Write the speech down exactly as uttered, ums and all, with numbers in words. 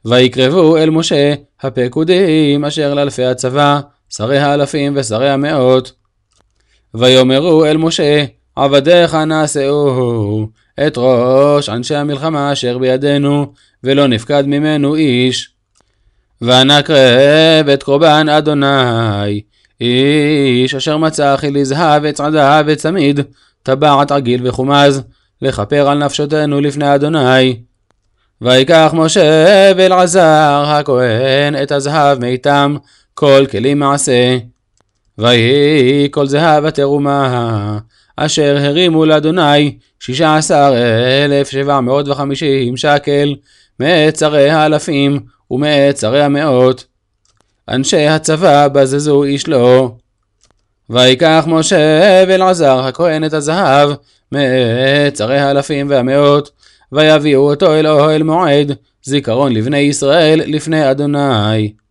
ויקרבו אל משה הפקודים אשר לאלפי הצבא, שרי האלפים ושרי המאות. ויאמרו אל משה, עבדיך נעשהו את ראש אנשי המלחמה אשר בידינו, ולא נפקד ממנו איש. ונקרב את קורבן אדוני, איש אשר מצא חילי זהב וצעדה וצמיד, טבעת עגיל וחומז, לכפר על נפשותנו לפני אדוני. ויקח משה ואלעזר הכהן את הזהב מאיתם, כל כלי מעשה. ויהי כל זהב התרומה אשר הרימו לאדוני שישה עשר אלף שבע מאות וחמישים שקל, מאת שרי האלפים ומאת שרי המאות. אנשי הצבא בזזו איש לו. ויקח משה ואלעזר הכהן את הזהב מאת שרי האלפים והמאות, ויביאו אותו אל אוהל מועד, זיכרון לבני ישראל לפני אדוני.